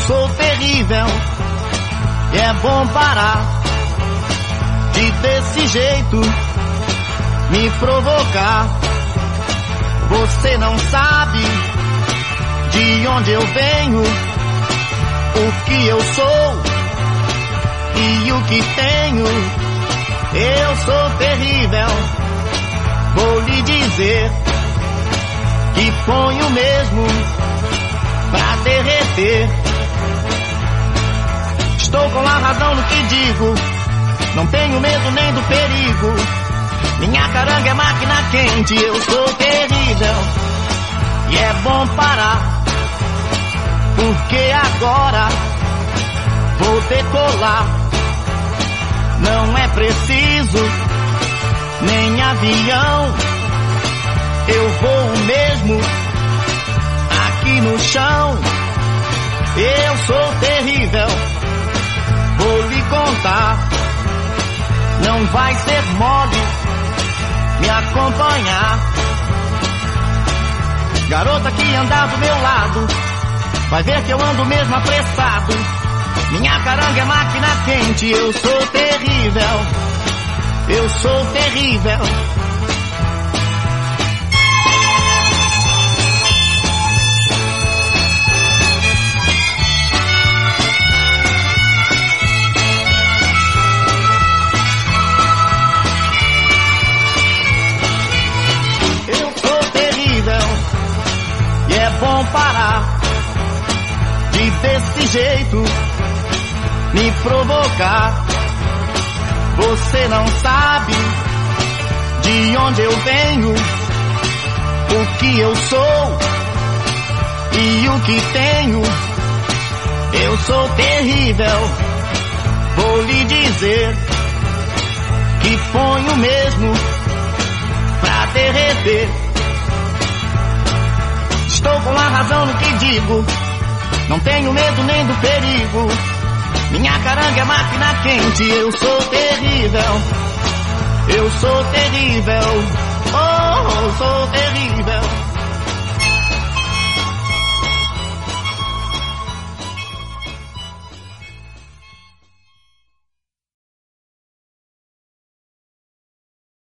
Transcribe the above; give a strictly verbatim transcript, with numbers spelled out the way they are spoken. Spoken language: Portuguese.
sou terrível e é bom parar de desse jeito me provocar. Você não sabe de onde eu venho, o que eu sou e o que tenho. Eu sou terrível, vou lhe dizer que ponho mesmo pra derreter. Estou com a razão no que digo, não tenho medo nem do perigo. Minha caranga é máquina quente, eu sou terrível e é bom parar, porque agora vou decolar. Não é preciso nem avião, eu vou mesmo aqui no chão. Eu sou terrível, vou lhe contar, não vai ser mole me acompanhar. Garota que anda do meu lado, vai ver que eu ando mesmo apressado. Minha caranga é máquina quente, eu sou terrível, eu sou terrível. É bom parar de desse jeito me provocar. Você não sabe de onde eu venho, o que eu sou e o que tenho. Eu sou terrível, vou lhe dizer que ponho mesmo pra derreter. Estou com a razão no que digo, não tenho medo nem do perigo. Minha caranga é máquina quente, eu sou terrível, eu sou terrível, oh, sou terrível.